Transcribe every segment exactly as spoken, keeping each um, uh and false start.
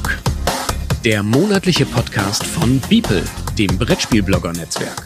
Talk, der monatliche Podcast von Beeple, dem Brettspielblogger-Netzwerk.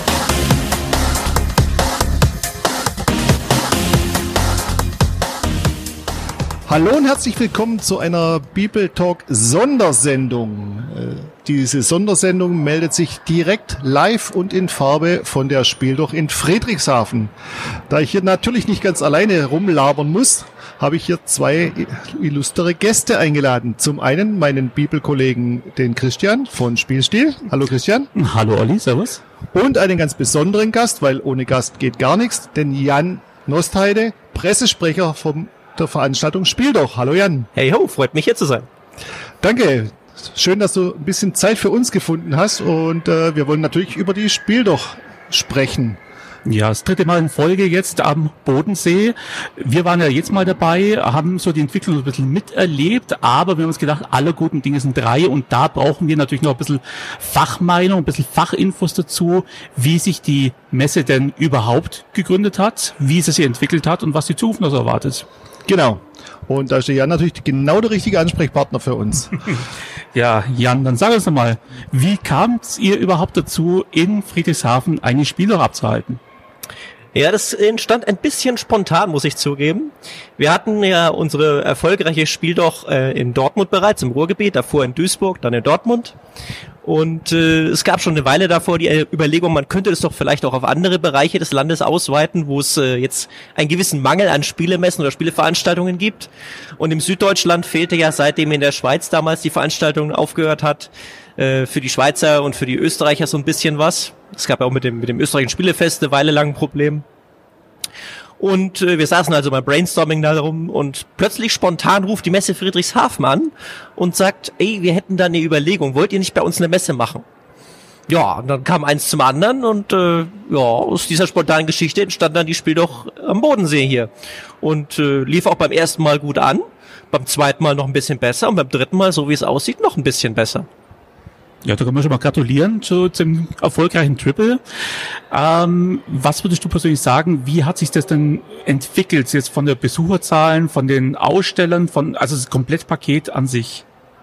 Hallo und herzlich willkommen zu einer Beeple Talk Sondersendung. Diese Sondersendung meldet sich direkt live und in Farbe von der Spieldoch in Friedrichshafen. Da ich hier natürlich nicht ganz alleine rumlabern muss, habe ich hier zwei illustre Gäste eingeladen. Zum einen meinen Beeple-Kollegen, den Christian von Spielstil. Hallo Christian. Hallo Olli, servus. Und einen ganz besonderen Gast, weil ohne Gast geht gar nichts, den Jan Nostheide, Pressesprecher vom der Veranstaltung Spieldoch. Hallo Jan. Hey ho, freut mich hier zu sein. Danke. Schön, dass du ein bisschen Zeit für uns gefunden hast und äh, wir wollen natürlich über die Spieldoch sprechen. Ja, das dritte Mal in Folge jetzt am Bodensee. Wir waren ja jetzt mal dabei, haben so die Entwicklung ein bisschen miterlebt, aber wir haben uns gedacht, alle guten Dinge sind drei und da brauchen wir natürlich noch ein bisschen Fachmeinung, ein bisschen Fachinfos dazu, wie sich die Messe denn überhaupt gegründet hat, wie sie sich entwickelt hat und was die Zukunft noch so erwartet. Genau. Und da ist der Jan natürlich genau der richtige Ansprechpartner für uns. Ja, Jan, dann sag uns doch mal, wie kamt ihr überhaupt dazu, in Friedrichshafen eine Spieldoch abzuhalten? Ja, das entstand ein bisschen spontan, muss ich zugeben. Wir hatten ja unsere erfolgreiche Spieldoch äh, in Dortmund bereits, im Ruhrgebiet, davor in Duisburg, dann in Dortmund. Und äh, es gab schon eine Weile davor die Überlegung, man könnte das doch vielleicht auch auf andere Bereiche des Landes ausweiten, wo es äh, jetzt einen gewissen Mangel an Spielemessen oder Spieleveranstaltungen gibt. Und im Süddeutschland fehlte ja, seitdem in der Schweiz damals die Veranstaltung aufgehört hat, äh, für die Schweizer und für die Österreicher so ein bisschen was. Es gab ja auch mit dem mit dem österreichischen Spielefest eine Weile lang ein Problem. Und äh, wir saßen also beim Brainstorming da rum und plötzlich spontan ruft die Messe Friedrichshafen an und sagt, ey, wir hätten da eine Überlegung, wollt ihr nicht bei uns eine Messe machen? Ja, und dann kam eins zum anderen und äh, ja, aus dieser spontanen Geschichte entstand dann die Spieldoch am Bodensee hier. Und äh, lief auch beim ersten Mal gut an, beim zweiten Mal noch ein bisschen besser und beim dritten Mal, so wie es aussieht, noch ein bisschen besser. Ja, da können wir schon mal gratulieren zu zum erfolgreichen Triple. Ähm, was würdest du persönlich sagen, wie hat sich das denn entwickelt, jetzt von der Besucherzahlen, von den Ausstellern, von also das Komplettpaket an sich?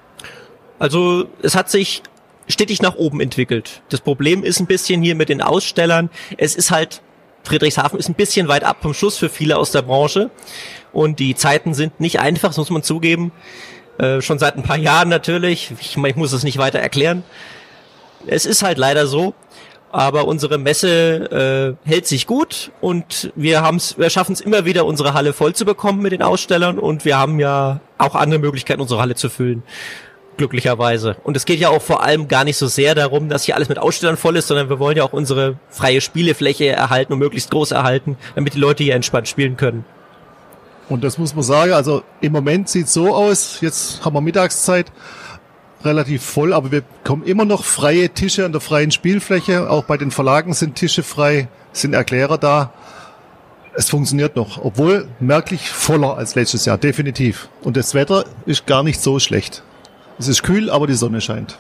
Also es hat sich stetig nach oben entwickelt. Das Problem ist ein bisschen hier mit den Ausstellern. Es ist halt, Friedrichshafen ist ein bisschen weit ab vom Schuss für viele aus der Branche und die Zeiten sind nicht einfach, das muss man zugeben. Äh, schon seit ein paar Jahren natürlich. Ich, ich muss es nicht weiter erklären. Es ist halt leider so. Aber unsere Messe äh, hält sich gut und wir haben's, wir schaffen es immer wieder, unsere Halle voll zu bekommen mit den Ausstellern und wir haben ja auch andere Möglichkeiten, unsere Halle zu füllen. Glücklicherweise. Und es geht ja auch vor allem gar nicht so sehr darum, dass hier alles mit Ausstellern voll ist, sondern wir wollen ja auch unsere freie Spielefläche erhalten und möglichst groß erhalten, damit die Leute hier entspannt spielen können. Und das muss man sagen, also im Moment sieht es so aus, jetzt haben wir Mittagszeit, relativ voll, aber wir bekommen immer noch freie Tische an der freien Spielfläche, auch bei den Verlagen sind Tische frei, sind Erklärer da. Es funktioniert noch, obwohl merklich voller als letztes Jahr, definitiv. Und das Wetter ist gar nicht so schlecht. Es ist kühl, aber die Sonne scheint.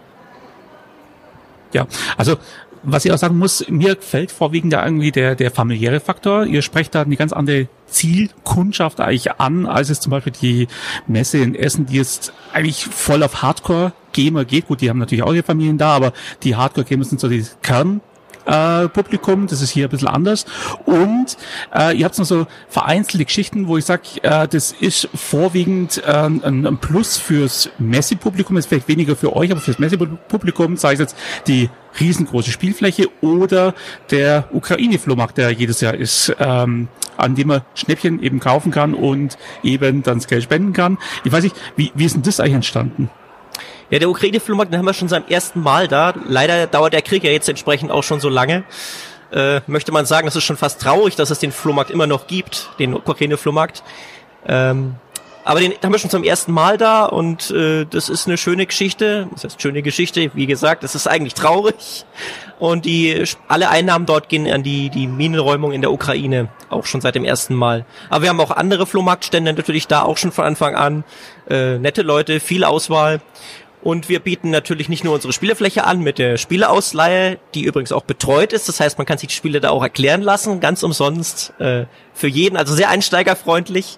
Ja, also was ich auch sagen muss, mir gefällt vorwiegend da irgendwie der, der familiäre Faktor. Ihr sprecht da eine ganz andere Zielkundschaft eigentlich an, als es zum Beispiel die Messe in Essen, die jetzt eigentlich voll auf Hardcore-Gamer geht. Gut, die haben natürlich auch ihre Familien da, aber die Hardcore-Gamer sind so die Kern. Äh, Publikum, das ist hier ein bisschen anders und äh, ihr habt noch so vereinzelte Geschichten, wo ich sage, äh, das ist vorwiegend äh, ein, ein Plus fürs Messepublikum, ist vielleicht weniger für euch, aber fürs Messepublikum, sei es jetzt die riesengroße Spielfläche oder der Ukraine-Flohmarkt, der jedes Jahr ist, ähm, an dem man Schnäppchen eben kaufen kann und eben dann das Geld spenden kann. Ich weiß nicht, wie, wie ist denn das eigentlich entstanden? Ja, der Ukraine-Flohmarkt, den haben wir schon seit ersten Mal da. Leider dauert der Krieg ja jetzt entsprechend auch schon so lange. Äh, möchte man sagen, das ist schon fast traurig, dass es den Flohmarkt immer noch gibt, den Ukraine-Flohmarkt. Ähm, aber den haben wir schon zum ersten Mal da und äh, das ist eine schöne Geschichte. Das heißt, schöne Geschichte, wie gesagt, das ist eigentlich traurig. Und die alle Einnahmen dort gehen an die die Minenräumung in der Ukraine, auch schon seit dem ersten Mal. Aber wir haben auch andere Flohmarktstände natürlich da, auch schon von Anfang an. Äh, nette Leute, viel Auswahl. Und wir bieten natürlich nicht nur unsere Spielefläche an mit der Spieleausleihe, die übrigens auch betreut ist. Das heißt, man kann sich die Spiele da auch erklären lassen, ganz umsonst, äh, für jeden, also sehr einsteigerfreundlich.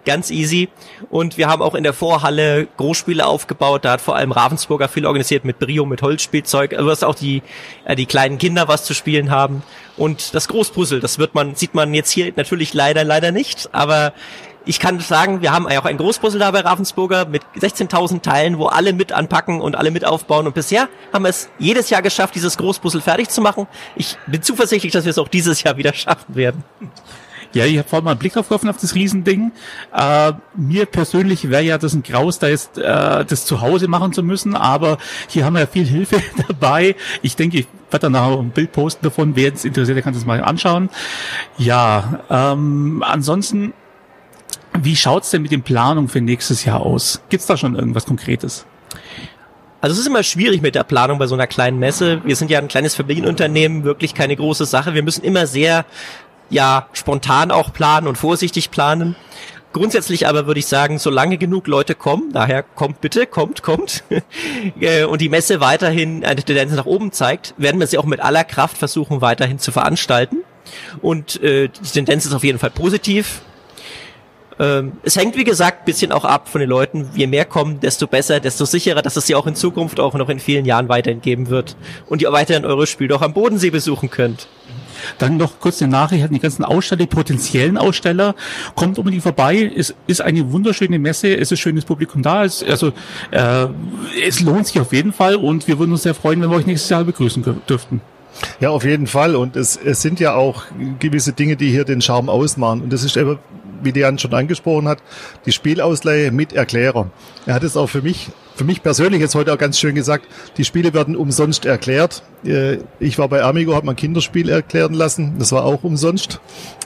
ganz easy. Und wir haben auch in der Vorhalle Großspiele aufgebaut. Da hat vor allem Ravensburger viel organisiert mit Brio, mit Holzspielzeug. Also dass auch die äh, die kleinen Kinder was zu spielen haben. Und das Großpuzzle, das wird man sieht man jetzt hier natürlich leider leider nicht. Aber ich kann sagen, wir haben auch ein Großpuzzle da bei Ravensburger mit sechzehntausend Teilen, wo alle mit anpacken und alle mit aufbauen. Und bisher haben wir es jedes Jahr geschafft, dieses Großpuzzle fertig zu machen. Ich bin zuversichtlich, dass wir es auch dieses Jahr wieder schaffen werden. Ja, ich habe vorhin mal einen Blick drauf geworfen auf das Riesending. Äh, mir persönlich wäre ja das ein Graus, da jetzt äh, das zu Hause machen zu müssen, aber hier haben wir ja viel Hilfe dabei. Ich denke, ich werde dann noch ein Bild posten davon. Wer es interessiert, der kann das mal anschauen. Ja, ähm, ansonsten, wie schaut's denn mit den Planungen für nächstes Jahr aus? Gibt's da schon irgendwas Konkretes? Also es ist immer schwierig mit der Planung bei so einer kleinen Messe. Wir sind ja ein kleines Familienunternehmen, wirklich keine große Sache. Wir müssen immer sehr, ja, spontan auch planen und vorsichtig planen. Grundsätzlich aber würde ich sagen, solange genug Leute kommen, daher kommt bitte, kommt, kommt, und die Messe weiterhin eine Tendenz nach oben zeigt, werden wir sie auch mit aller Kraft versuchen, weiterhin zu veranstalten. Und äh, die Tendenz ist auf jeden Fall positiv. Ähm, es hängt, wie gesagt, ein bisschen auch ab von den Leuten. Je mehr kommen, desto besser, desto sicherer, dass es sie auch in Zukunft auch noch in vielen Jahren weiterhin geben wird und ihr weiterhin eure Spiele auch am Bodensee besuchen könnt. Dann noch kurz eine Nachricht an die ganzen Aussteller, die potenziellen Aussteller. Kommt unbedingt vorbei. Es ist eine wunderschöne Messe. Es ist schönes Publikum da. Es, also äh, es lohnt sich auf jeden Fall und wir würden uns sehr freuen, wenn wir euch nächstes Jahr begrüßen dürften. Ja, auf jeden Fall. Und es, es sind ja auch gewisse Dinge, die hier den Charme ausmachen. Und das ist eben, wie Dian schon angesprochen hat, die Spielausleihe mit Erklärer. Er hat es auch für mich, für mich persönlich jetzt heute auch ganz schön gesagt, die Spiele werden umsonst erklärt. Ich war bei Amigo, habe mein Kinderspiel erklären lassen. Das war auch umsonst.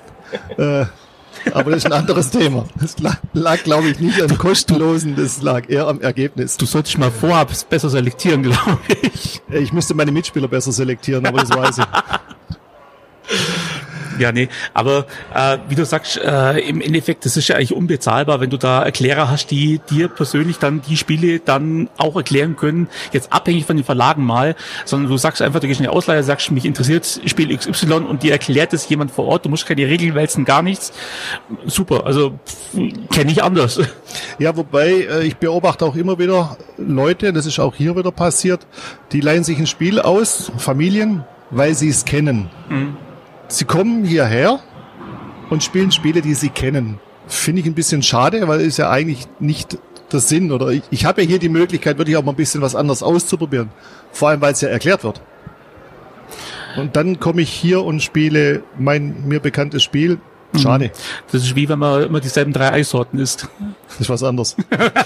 Aber das ist ein anderes Thema. Das lag, lag glaube ich, nicht am Kostenlosen, das lag eher am Ergebnis. Du solltest mal vorab besser selektieren, glaube ich. Ich müsste meine Mitspieler besser selektieren, aber das weiß ich. Ja, nee, aber äh, wie du sagst, äh, im Endeffekt, das ist ja eigentlich unbezahlbar, wenn du da Erklärer hast, die dir persönlich dann die Spiele dann auch erklären können, jetzt abhängig von den Verlagen mal, sondern du sagst einfach, du gehst in die Ausleihe, sagst, mich interessiert Spiel X Y und dir erklärt es jemand vor Ort, du musst keine Regeln wälzen, gar nichts. Super, also kenne ich anders. Ja, wobei äh, ich beobachte auch immer wieder Leute, das ist auch hier wieder passiert, die leihen sich ein Spiel aus, Familien, weil sie es kennen. Mhm. Sie kommen hierher und spielen Spiele, die sie kennen. Finde ich ein bisschen schade, weil es ja eigentlich nicht der Sinn, oder ich, ich habe ja hier die Möglichkeit, wirklich auch mal ein bisschen was anderes auszuprobieren. Vor allem, weil es ja erklärt wird. Und dann komme ich hier und spiele mein mir bekanntes Spiel. Schade. Das ist wie wenn man immer dieselben drei Eissorten isst. Das ist was anderes.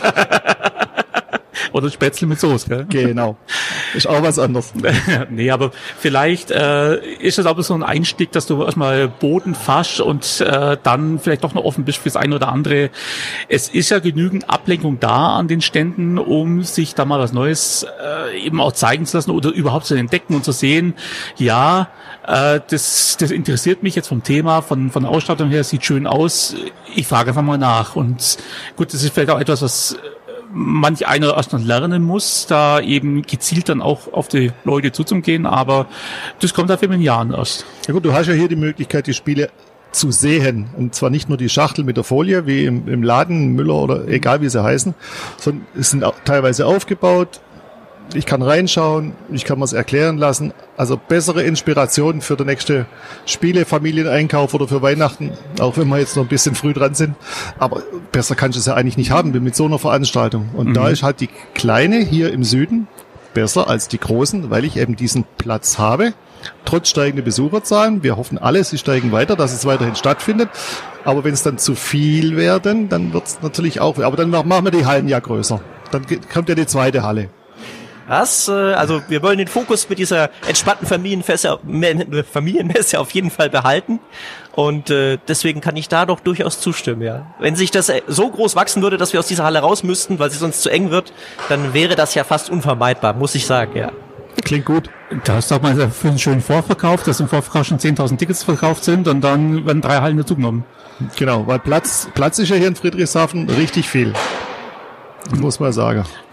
Oder Spätzle mit Soße, gell? Genau. Ist auch was anderes. Nee, aber vielleicht äh, ist das auch so ein Einstieg, dass du erstmal Boden fasch und äh, dann vielleicht doch noch offen bist fürs eine oder andere. Es ist ja genügend Ablenkung da an den Ständen, um sich da mal was Neues äh, eben auch zeigen zu lassen oder überhaupt zu entdecken und zu sehen, ja, äh, das, das interessiert mich jetzt vom Thema, von, von der Ausstattung her, sieht schön aus. Ich frage einfach mal nach. Und gut, das ist vielleicht auch etwas, was manch einer erst noch lernen muss, da eben gezielt dann auch auf die Leute zuzugehen, aber das kommt dafür in Jahren erst. Ja gut, du hast ja hier die Möglichkeit, die Spiele zu sehen. Und zwar nicht nur die Schachtel mit der Folie, wie im, im Laden, Müller oder egal wie sie heißen, sondern es sind auch teilweise aufgebaut. Ich kann reinschauen, ich kann mir es erklären lassen. Also bessere Inspirationen für den nächsten Spiele, Familieneinkauf oder für Weihnachten, auch wenn wir jetzt noch ein bisschen früh dran sind. Aber besser kannst du es ja eigentlich nicht haben, wie mit so einer Veranstaltung. Und mhm. da ist halt die kleine hier im Süden besser als die großen, weil ich eben diesen Platz habe. Trotz steigender Besucherzahlen. Wir hoffen alle, sie steigen weiter, dass es weiterhin stattfindet. Aber wenn es dann zu viel werden, dann wird es natürlich auch. Aber dann machen wir die Hallen ja größer. Dann kommt ja die zweite Halle. Das, äh, also wir wollen den Fokus mit dieser entspannten Familienmesse, Familienmesse auf jeden Fall behalten und äh, deswegen kann ich da doch durchaus zustimmen, ja. Wenn sich das so groß wachsen würde, dass wir aus dieser Halle raus müssten, weil sie sonst zu eng wird, dann wäre das ja fast unvermeidbar, muss ich sagen, ja. Klingt gut. Da hast du auch mal für einen schönen Vorverkauf, dass im Vorverkauf schon zehntausend Tickets verkauft sind und dann werden drei Hallen dazugenommen. Genau, weil Platz, Platz ist ja hier in Friedrichshafen richtig viel, muss man sagen.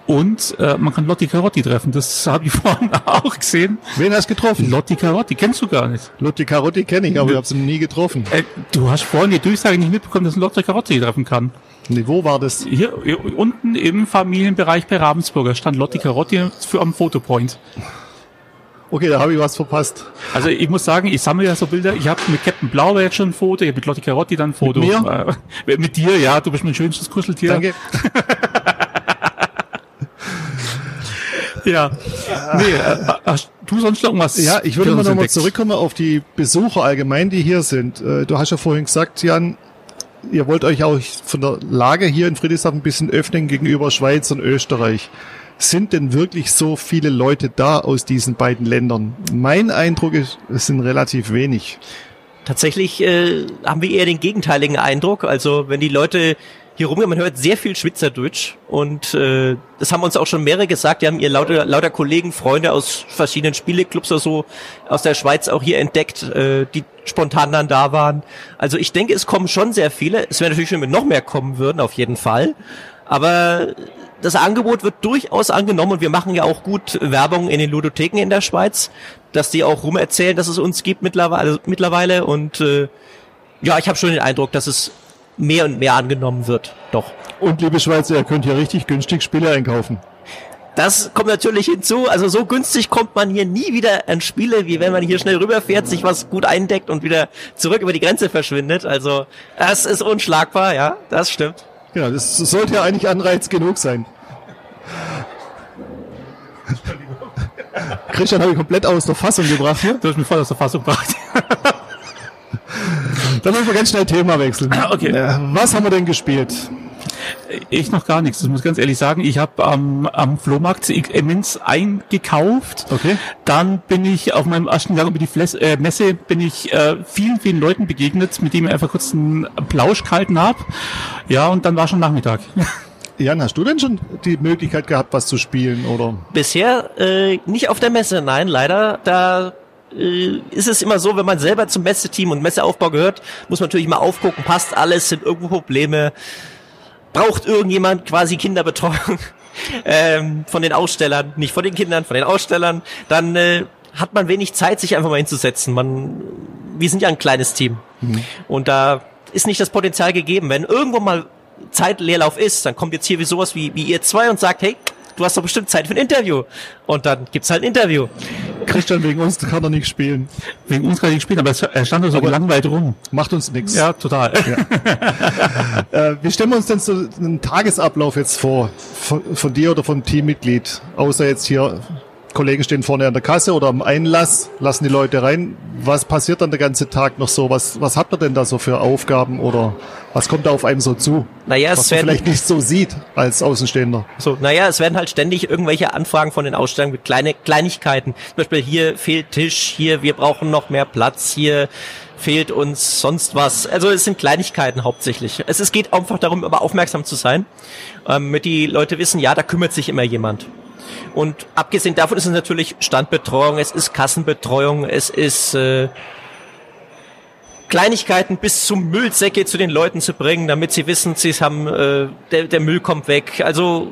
Und äh, man kann Lotti Carotti treffen. Das habe ich vorhin auch gesehen. Wen hast du getroffen? Lotti Carotti, kennst du gar nicht. Lotti Carotti kenne ich, aber ich habe sie nie getroffen. Äh, du hast vorhin die Durchsage nicht mitbekommen, dass man Lotti Carotti treffen kann. Nee, wo war das? Hier, hier unten im Familienbereich bei Ravensburger stand Lotti Carotti für am Fotopoint. Okay, da habe ich was verpasst. Also ich muss sagen, ich sammle ja so Bilder. Ich habe mit Captain Blaubeer jetzt schon ein Foto, ich habe mit Lotti Carotti dann ein Foto. Mit mir? Äh, mit dir, ja, du bist mein schönstes Kuscheltier. Danke. Ja. Nee, äh, hast du sonst noch was? Ja, ich würde für mal uns nochmal entdeckt? zurückkommen auf die Besucher allgemein, die hier sind. Äh, Du hast ja vorhin gesagt, Jan, ihr wollt euch auch von der Lage hier in Friedrichshafen ein bisschen öffnen gegenüber Schweiz und Österreich. Sind denn wirklich so viele Leute da aus diesen beiden Ländern? Mein Eindruck ist, es sind relativ wenig. Tatsächlich äh, haben wir eher den gegenteiligen Eindruck. Also wenn die Leute hier rumgehen, man hört sehr viel Schweizerdeutsch und äh, das haben uns auch schon mehrere gesagt. Die haben ihr lauter, lauter Kollegen, Freunde aus verschiedenen Spieleclubs oder so aus der Schweiz auch hier entdeckt, äh, die spontan dann da waren. Also ich denke, es kommen schon sehr viele. Es wäre natürlich schön, wenn noch mehr kommen würden, auf jeden Fall. Aber das Angebot wird durchaus angenommen und wir machen ja auch gut Werbung in den Ludotheken in der Schweiz, dass die auch rumerzählen, dass es uns gibt mittlerweile. mittlerweile und äh, ja, ich habe schon den Eindruck, dass es mehr und mehr angenommen wird. Doch. Und liebe Schweizer, ihr könnt hier richtig günstig Spiele einkaufen. Das kommt natürlich hinzu. Also so günstig kommt man hier nie wieder an Spiele, wie wenn man hier schnell rüberfährt, sich was gut eindeckt und wieder zurück über die Grenze verschwindet. Also das ist unschlagbar, ja, das stimmt. Genau, das sollte ja eigentlich Anreiz genug sein. Christian habe ich komplett aus der Fassung gebracht hier. Du hast mich voll aus der Fassung gebracht. Dann müssen wir ganz schnell Thema wechseln. Okay. Was haben wir denn gespielt? Ich noch gar nichts, das muss ich ganz ehrlich sagen. Ich habe ähm, am Flohmarkt immens eingekauft. Okay. Dann bin ich auf meinem ersten Gang über die Fles- äh, Messe bin ich äh, vielen, vielen Leuten begegnet, mit denen ich einfach kurz einen Plausch gehalten habe. Ja, und dann war schon Nachmittag. Jan, hast du denn schon die Möglichkeit gehabt, was zu spielen, oder? Bisher äh, nicht auf der Messe, nein, leider. Da äh, ist es immer so, wenn man selber zum Messeteam und Messeaufbau gehört, muss man natürlich mal aufgucken, passt alles, sind irgendwo Probleme, braucht irgendjemand quasi Kinderbetreuung ähm, von den Ausstellern, nicht von den Kindern, von den Ausstellern, dann äh, hat man wenig Zeit, sich einfach mal hinzusetzen. Man, wir sind ja ein kleines Team mhm. und da ist nicht das Potenzial gegeben. Wenn irgendwo mal Zeitleerlauf ist, dann kommt jetzt hier wie sowas wie, wie ihr zwei und sagt, hey, du hast doch bestimmt Zeit für ein Interview. Und dann gibt's halt ein Interview. Christian, wegen uns kann er nicht spielen. Wegen uns kann er nicht spielen, aber er stand da so gelangweilt rum. Macht uns nichts. Ja, total. Ja. äh, wie stellen wir uns denn so einen Tagesablauf jetzt vor? Von, von dir oder vom Teammitglied? Außer jetzt hier, Kollegen stehen vorne an der Kasse oder am Einlass, lassen die Leute rein. Was passiert dann den ganzen Tag noch so? Was, was habt ihr denn da so für Aufgaben oder was kommt da auf einem so zu? Naja, was es man werden, vielleicht nicht so sieht als Außenstehender. So, naja, es werden halt ständig irgendwelche Anfragen von den Ausstellern mit kleine Kleinigkeiten. Zum Beispiel hier fehlt Tisch, hier wir brauchen noch mehr Platz, hier fehlt uns sonst was. Also es sind Kleinigkeiten hauptsächlich. Es, es geht einfach darum, aber aufmerksam zu sein, ähm, damit die Leute wissen, ja, da kümmert sich immer jemand. Und abgesehen davon ist es natürlich Standbetreuung, es ist Kassenbetreuung, es ist äh, Kleinigkeiten bis zum Müllsäcke zu den Leuten zu bringen, damit sie wissen, sie haben äh, der, der Müll kommt weg. Also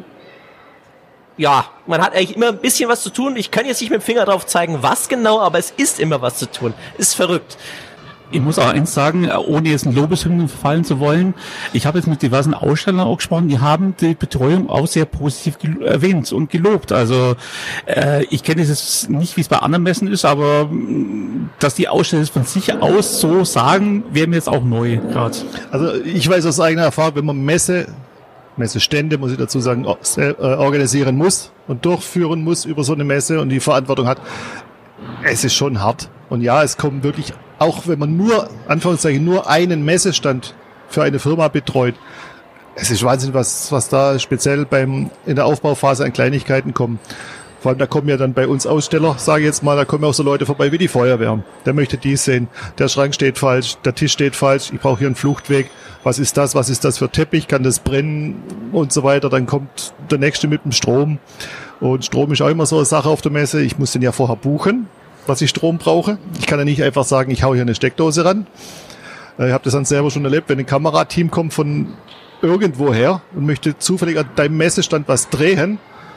ja, man hat eigentlich immer ein bisschen was zu tun. Ich kann jetzt nicht mit dem Finger drauf zeigen, was genau, aber es ist immer was zu tun. Ist verrückt. Ich muss auch eins sagen, ohne jetzt in Lobeshymnen verfallen zu wollen, ich habe jetzt mit diversen Ausstellern auch gesprochen, die haben die Betreuung auch sehr positiv gel- erwähnt und gelobt. Also äh, ich kenne es jetzt nicht, wie es bei anderen Messen ist, aber mh, dass die Aussteller es von sich aus so sagen, wäre mir jetzt auch neu gerade. Also ich weiß aus eigener Erfahrung, wenn man Messe, Messestände, muss ich dazu sagen, organisieren muss und durchführen muss über so eine Messe und die Verantwortung hat, es ist schon hart. Und ja, es kommen wirklich, auch wenn man nur, Anführungszeichen, nur einen Messestand für eine Firma betreut, es ist Wahnsinn, was, was da speziell beim, in der Aufbauphase an Kleinigkeiten kommen. Vor allem, da kommen ja dann bei uns Aussteller, sage ich jetzt mal, da kommen auch so Leute vorbei wie die Feuerwehr. Der möchte dies sehen. Der Schrank steht falsch, der Tisch steht falsch, ich brauche hier einen Fluchtweg. Was ist das? Was ist das für Teppich? Kann das brennen? Und so weiter. Dann kommt der Nächste mit dem Strom. Und Strom ist auch immer so eine Sache auf der Messe. Ich muss den ja vorher buchen, was ich Strom brauche. Ich kann ja nicht einfach sagen, ich hau hier eine Steckdose ran. Ich habe das dann selber schon erlebt, wenn ein Kamerateam kommt von irgendwoher und möchte zufällig an deinem Messestand was drehen,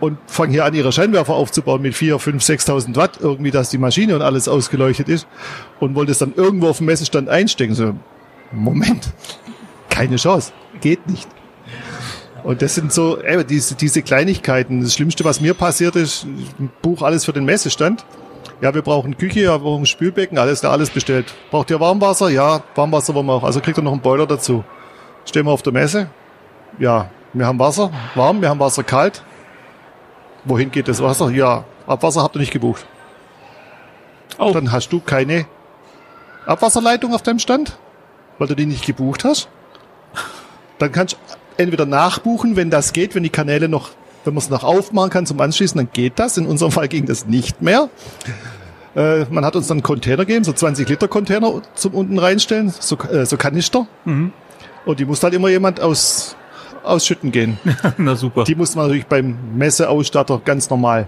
und fangen hier an, ihre Scheinwerfer aufzubauen mit vier, fünf, sechstausend Watt, irgendwie, dass die Maschine und alles ausgeleuchtet ist und wollte es dann irgendwo auf dem Messestand einstecken. So, Moment, keine Chance, geht nicht. Und das sind so, ey, diese, diese Kleinigkeiten. Das Schlimmste, was mir passiert ist, ein Buch alles für den Messestand. Ja, wir brauchen Küche, ja, wir brauchen Spülbecken, alles, alles bestellt. Braucht ihr Warmwasser? Ja, Warmwasser wollen wir auch. Also kriegt ihr noch einen Boiler dazu. Stehen wir auf der Messe? Ja, wir haben Wasser, warm, wir haben Wasser kalt. Wohin geht das Wasser? Ja, Abwasser habt ihr nicht gebucht. Oh. Dann hast du keine Abwasserleitung auf deinem Stand, weil du die nicht gebucht hast. Dann kannst du entweder nachbuchen, wenn das geht, wenn die Kanäle noch, wenn man es noch aufmachen kann zum Anschließen, dann geht das. In unserem Fall ging das nicht mehr. Äh, man hat uns dann einen Container gegeben, so zwanzig Liter Container zum unten reinstellen, so, äh, so Kanister. Mhm. Und die muss halt immer jemand aus, ausschütten gehen. Na super. Die muss man natürlich beim Messeausstatter ganz normal.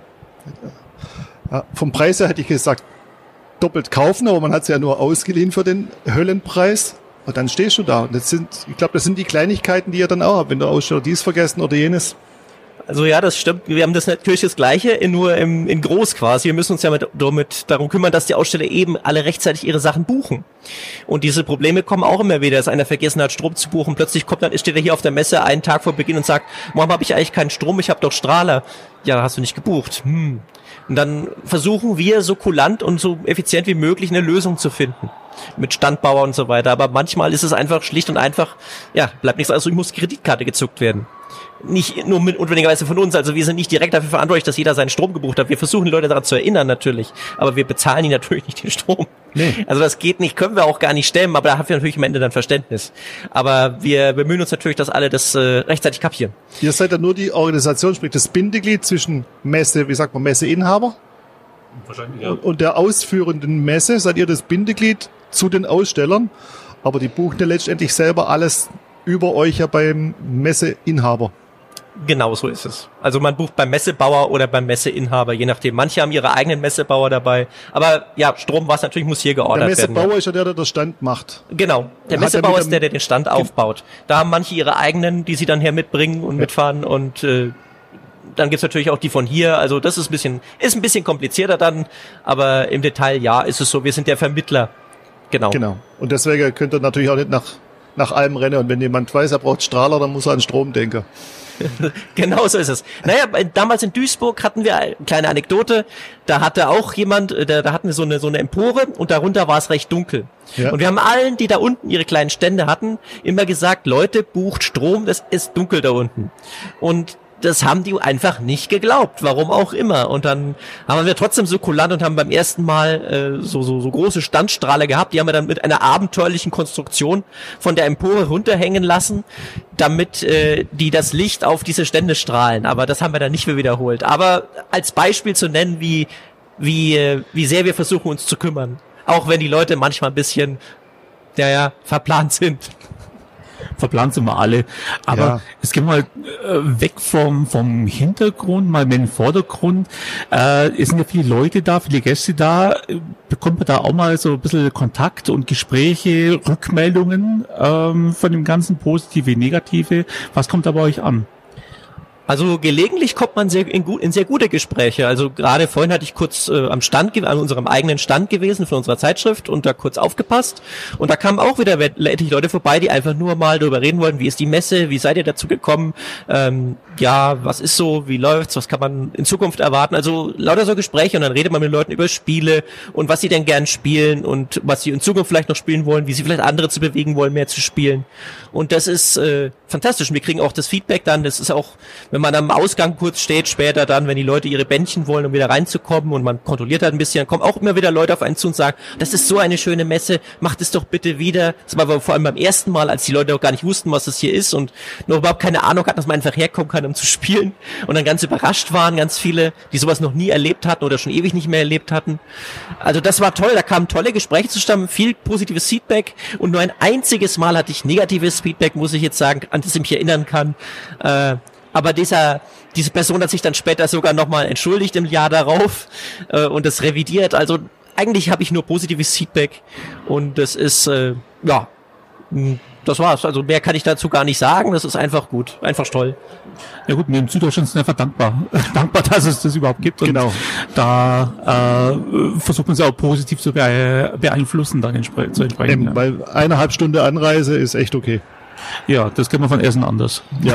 Ja, vom Preis her hätte ich gesagt, doppelt kaufen, aber man hat es ja nur ausgeliehen für den Höllenpreis. Und dann stehst du da. Und das sind, ich glaube, das sind die Kleinigkeiten, die ihr dann auch habt, wenn der Aussteller dies vergessen oder jenes. Also ja, das stimmt. Wir haben das natürlich das Gleiche, nur im, in groß quasi. Wir müssen uns ja mit, damit darum kümmern, dass die Aussteller eben alle rechtzeitig ihre Sachen buchen. Und diese Probleme kommen auch immer wieder, dass einer vergessen hat, Strom zu buchen. Plötzlich kommt dann, steht er hier auf der Messe einen Tag vor Beginn und sagt, warum habe ich eigentlich keinen Strom? Ich habe doch Strahler. Ja, hast du nicht gebucht. Hm. Und dann versuchen wir so kulant und so effizient wie möglich eine Lösung zu finden. Mit Standbauer und so weiter. Aber manchmal ist es einfach schlicht und einfach, ja, bleibt nichts, also ich muss Kreditkarte gezuckt werden. Nicht nur mit notwendigerweise von uns, also wir sind nicht direkt dafür verantwortlich, dass jeder seinen Strom gebucht hat. Wir versuchen die Leute daran zu erinnern natürlich, aber wir bezahlen ihnen natürlich nicht den Strom. Nee. Also das geht nicht, können wir auch gar nicht stemmen, aber da haben wir natürlich am Ende dann Verständnis. Aber wir bemühen uns natürlich, dass alle das äh, rechtzeitig kapieren. Ihr seid ja nur die Organisation, sprich das Bindeglied zwischen Messe, wie sagt man, Messeinhaber Wahrscheinlich, ja. und, und der ausführenden Messe, seid ihr das Bindeglied zu den Ausstellern, aber die buchen ja letztendlich selber alles über euch ja beim Messeinhaber. Genau so ist es. Also man bucht beim Messebauer oder beim Messeinhaber, je nachdem. Manche haben ihre eigenen Messebauer dabei. Aber ja, Strom, was natürlich muss hier geordert werden. Der Messebauer werden. Ist ja der, der den Stand macht. Genau. Der Messebauer ist der, der den Stand aufbaut. Da haben manche ihre eigenen, die sie dann hier mitbringen und ja. mitfahren und äh, dann gibt's natürlich auch die von hier. Also das ist ein bisschen, ist ein bisschen komplizierter dann, aber im Detail ja, ist es so. Wir sind der Vermittler. Genau. Genau. Und deswegen könnt ihr natürlich auch nicht nach nach allem rennen. Und wenn jemand weiß, er braucht Strahler, dann muss er an Strom denken. Genau so ist es. Naja, damals in Duisburg hatten wir eine kleine Anekdote. Da hatte auch jemand, da, da hatten wir so eine, so eine Empore und darunter war es recht dunkel. Ja. Und wir haben allen, die da unten ihre kleinen Stände hatten, immer gesagt, Leute, bucht Strom, das ist dunkel da unten. Und das haben die einfach nicht geglaubt, warum auch immer. Und dann haben wir trotzdem so kulant und haben beim ersten Mal äh, so, so, so große Standstrahler gehabt. Die haben wir dann mit einer abenteuerlichen Konstruktion von der Empore runterhängen lassen, damit äh, die das Licht auf diese Stände strahlen. Aber das haben wir dann nicht mehr wiederholt. Aber als Beispiel zu nennen, wie, wie, äh, wie sehr wir versuchen, uns zu kümmern. Auch wenn die Leute manchmal ein bisschen, ja, ja, verplant sind. Verplant sind wir alle. Aber ja. Es geht mal äh, weg vom vom Hintergrund, mal mehr in den Vordergrund. Äh, es sind ja viele Leute da, viele Gäste da. Bekommt man da auch mal so ein bisschen Kontakt und Gespräche, Rückmeldungen ähm, von dem Ganzen, positive, negative? Was kommt da bei euch an? Also gelegentlich kommt man sehr in, gut, in sehr gute Gespräche. Also gerade vorhin hatte ich kurz äh, am Stand, an unserem eigenen Stand gewesen von unserer Zeitschrift und da kurz aufgepasst. Und da kamen auch wieder etliche Leute vorbei, die einfach nur mal darüber reden wollten, wie ist die Messe, wie seid ihr dazu gekommen, ähm, ja, was ist so, wie läuft's, was kann man in Zukunft erwarten. Also lauter so Gespräche und dann redet man mit den Leuten über Spiele und was sie denn gern spielen und was sie in Zukunft vielleicht noch spielen wollen, wie sie vielleicht andere zu bewegen wollen, mehr zu spielen. Und das ist äh, fantastisch. Wir kriegen auch das Feedback dann, das ist auch, wenn man am Ausgang kurz steht, später dann, wenn die Leute ihre Bändchen wollen, um wieder reinzukommen und man kontrolliert halt ein bisschen, dann kommen auch immer wieder Leute auf einen zu und sagen, das ist so eine schöne Messe, macht es doch bitte wieder. Das war vor allem beim ersten Mal, als die Leute auch gar nicht wussten, was das hier ist und noch überhaupt keine Ahnung hatten, dass man einfach herkommen kann, um zu spielen und dann ganz überrascht waren, ganz viele, die sowas noch nie erlebt hatten oder schon ewig nicht mehr erlebt hatten. Also das war toll, da kamen tolle Gespräche zustande, viel positives Feedback und nur ein einziges Mal hatte ich negatives Feedback, muss ich jetzt sagen, an das ich mich erinnern kann. Äh, aber dieser, diese Person hat sich dann später sogar nochmal entschuldigt im Jahr darauf äh, und das revidiert. Also eigentlich habe ich nur positives Feedback und das ist, äh, ja, das war's. Also mehr kann ich dazu gar nicht sagen. Das ist einfach gut. Einfach toll. Ja gut, wir in Süddeutschland sind einfach dankbar. dankbar, dass es das überhaupt gibt. Und Genau. Da äh, versucht man es auch positiv zu bee- beeinflussen, dann entspre- zu entsprechen. Eben, Ja. weil eineinhalb Stunde Anreise ist echt okay. ja, das kennt man von Essen anders. Ja.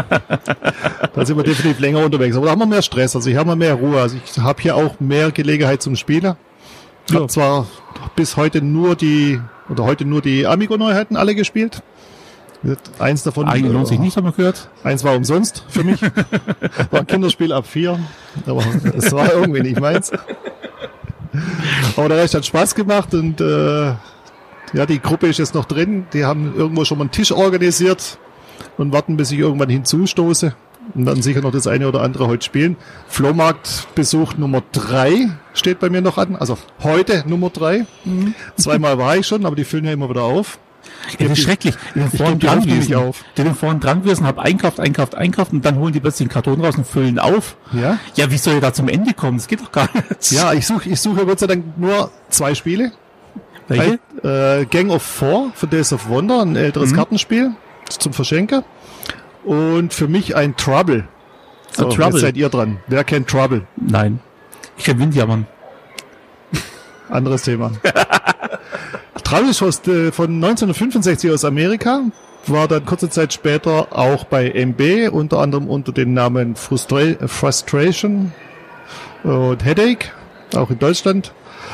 Da sind wir definitiv länger unterwegs. Aber da haben wir mehr Stress. Also hier haben wir mehr Ruhe. Also ich habe hier auch mehr Gelegenheit zum Spielen. Ich habe Ja. zwar bis heute nur die, oder heute nur die Amigo-Neuheiten alle gespielt. Eins davon, Eigentlich lohnt sich nicht, haben wir gehört. Eins war umsonst für mich. War ein Kinderspiel ab vier. Aber es war irgendwie nicht meins. Aber der Rest hat Spaß gemacht und äh, ja, die Gruppe ist jetzt noch drin. Die haben irgendwo schon mal einen Tisch organisiert und warten, bis ich irgendwann hinzustoße. Und dann sicher noch das eine oder andere heute spielen. Flohmarktbesuch Nummer drei steht bei mir noch an. Also heute Nummer drei. Mhm. Zweimal war ich schon, aber die füllen ja immer wieder auf. Ja, das ist schrecklich. Die sind vorne geb die dran Hoffnung nicht gewesen. auf. Die sind vorne dran gewesen, hab einkauft, einkauft, einkauft und dann holen die plötzlich den Karton raus und füllen auf. Ja? Ja, wie soll ihr da zum Ende kommen? Das geht doch gar nicht. Ja, ich suche ich suche Gott sei Dank nur zwei Spiele. Welche? Ein, äh, Gang of Four für Days of Wonder, ein älteres Mhm. Kartenspiel zum Verschenken. Und für mich ein Trouble. So, Ein Trouble? jetzt seid ihr dran. Wer kennt Trouble? Nein. Ich kenn Windjammern. Anderes Thema. Trouble ist aus, äh, von neunzehnhundertfünfundsechzig aus Amerika. War dann kurze Zeit später auch bei M B, unter anderem unter dem Namen Frustra- Frustration und Headache, auch in Deutschland.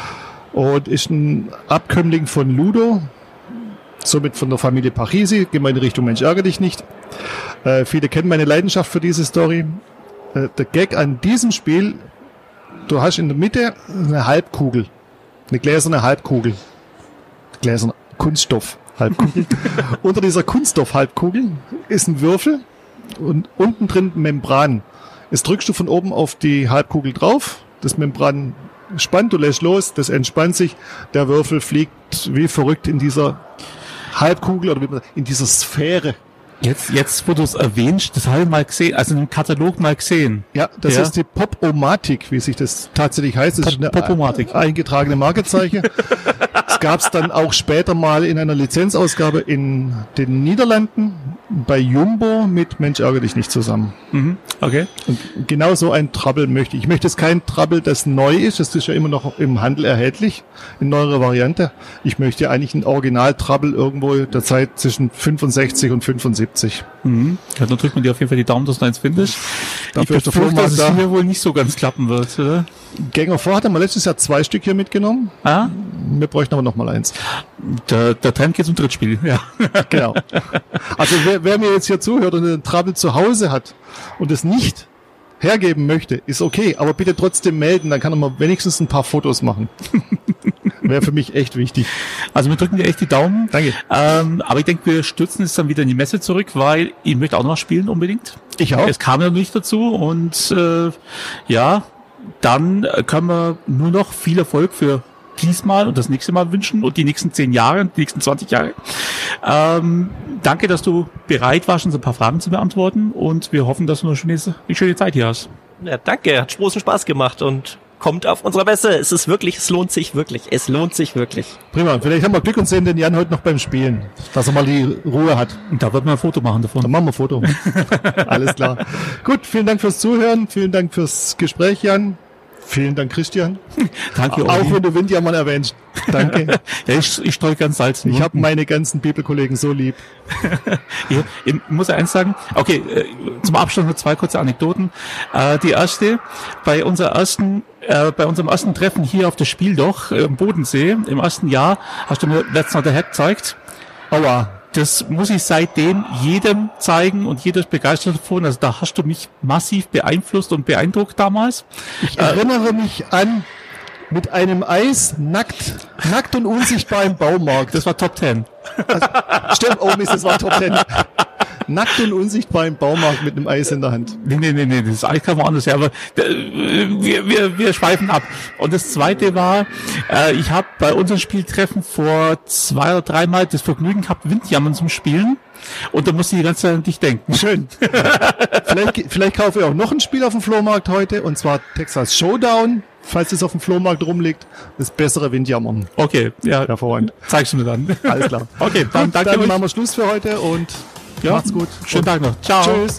Und ist ein Abkömmling von Ludo, somit von der Familie Parisi. Gehen wir in die Richtung Mensch, ärgere dich nicht. Äh, viele kennen meine Leidenschaft für diese Story. Äh, der Gag an diesem Spiel, du hast in der Mitte eine Halbkugel, eine gläserne Halbkugel, gläserner Kunststoff Halbkugel. Unter dieser Kunststoff-Halbkugel ist ein Würfel und unten drin Membran. Jetzt drückst du von oben auf die Halbkugel drauf, das Membran spannt, du lässt los, das entspannt sich, der Würfel fliegt wie verrückt in dieser Halbkugel oder wie man, in dieser Sphäre. Jetzt, jetzt, wo du es erwähnst, das habe ich mal gesehen, also im Katalog mal gesehen. Ja, das Ja. ist die Pop-O-Matic, wie sich das tatsächlich heißt. Das Pop- ist eine Pop-O-Matic. eingetragene Markezeichen. Es gab es dann auch später mal in einer Lizenzausgabe in den Niederlanden bei Jumbo mit Mensch, ärgere dich nicht zusammen. Mhm. Okay. Und genau so ein Trouble möchte ich. Ich möchte jetzt kein Trouble, das neu ist. Das ist ja immer noch im Handel erhältlich, in neuerer Variante. Ich möchte eigentlich ein Original-Trouble irgendwo der Zeit zwischen fünfundsechzig und fünfundsiebzig. Mhm. Ja, dann drückt man dir auf jeden Fall die Daumen, dass du eins findest. Dafür ich ist der befürchte, dass es Flohmarkt da. hier wohl nicht so ganz klappen wird, oder? Gang of Four hatte mal letztes Jahr zwei Stück hier mitgenommen. Ah? Wir bräuchten aber noch mal eins. Der, der Trend geht zum Drittspiel, ja. Genau. Also wer, wer mir jetzt hier zuhört und einen Trouble zu Hause hat und es nicht hergeben möchte, ist okay, aber bitte trotzdem melden, dann kann er mal wenigstens ein paar Fotos machen. Wäre für mich echt wichtig. Also wir drücken dir echt die Daumen. Danke. Ähm, aber ich denke, wir stürzen jetzt dann wieder in die Messe zurück, weil ich möchte auch noch spielen unbedingt. Ich auch. Es kam ja noch nicht dazu und äh, ja, dann können wir nur noch viel Erfolg für diesmal und das nächste Mal wünschen und die nächsten zehn Jahre und die nächsten zwanzig Jahre. Ähm, danke, dass du bereit warst, uns ein paar Fragen zu beantworten und wir hoffen, dass du eine schöne, eine schöne Zeit hier hast. Ja, danke, hat großen Spaß gemacht und kommt auf unsere Messe. Es ist wirklich, es lohnt sich wirklich. Es lohnt sich wirklich. Prima. Vielleicht haben wir Glück und sehen den Jan heute noch beim Spielen, dass er mal die Ruhe hat. Und da wird man ein Foto machen davon. Dann machen wir ein Foto. Alles klar. Gut, vielen Dank fürs Zuhören. Vielen Dank fürs Gespräch, Jan. Vielen Dank, Christian. Danke, Auch Olli. wenn du Windjammern erwähnst. Danke. Ja, ich, ich streue ganz Salz. Ich habe meine ganzen Bibelkollegen so lieb. Ich, ich muss ja eins sagen, okay, äh, zum Abschluss noch zwei kurze Anekdoten. Äh, die erste, bei unserer ersten, äh, bei unserem ersten Treffen hier auf das Spieldoch äh, im Bodensee, im ersten Jahr, hast du mir That's Not a Hat gezeigt. Aua. Das muss ich seitdem jedem zeigen und jeder ist begeistert davon. Also da hast du mich massiv beeinflusst und beeindruckt damals. Ich erinnere mich an mit einem Eis nackt, nackt und unsichtbar im Baumarkt. Das war Top Ten. Stimmt, oh Mist, das war Top Ten. Nackt und unsichtbar im Baumarkt mit einem Eis in der Hand. Nee, nee, nee, nee, das ist eigentlich kann man anders, ja, aber äh, wir, wir, wir schweifen ab. Und das zweite war, äh, ich habe bei unserem Spieltreffen vor zwei oder dreimal das Vergnügen gehabt, Windjammern zum Spielen. Und da musste ich die ganze Zeit an dich denken. Schön. vielleicht, vielleicht kaufe ich auch noch ein Spiel auf dem Flohmarkt heute, und zwar Texas Showdown falls es auf dem Flohmarkt rumliegt, das bessere Windjammern. Okay, ja. Hervorragend. Zeigst du mir dann. Alles klar. Okay, dann Gut, danke dann euch. machen wir Schluss für heute und Ja, macht's gut. Schönen Und Tag noch. Ciao. Tschüss.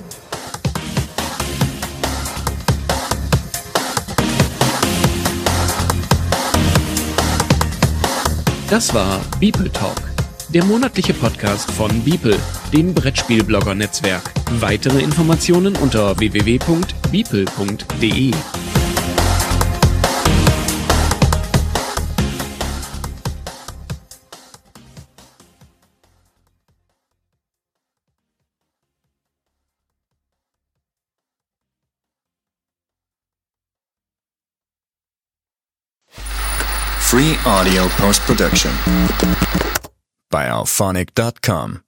Das war Beeple Talk, der monatliche Podcast von Beeple, dem Brettspielblogger-Netzwerk. Weitere Informationen unter w w w punkt beeple punkt d e. Free audio post-production by alphonic dot com.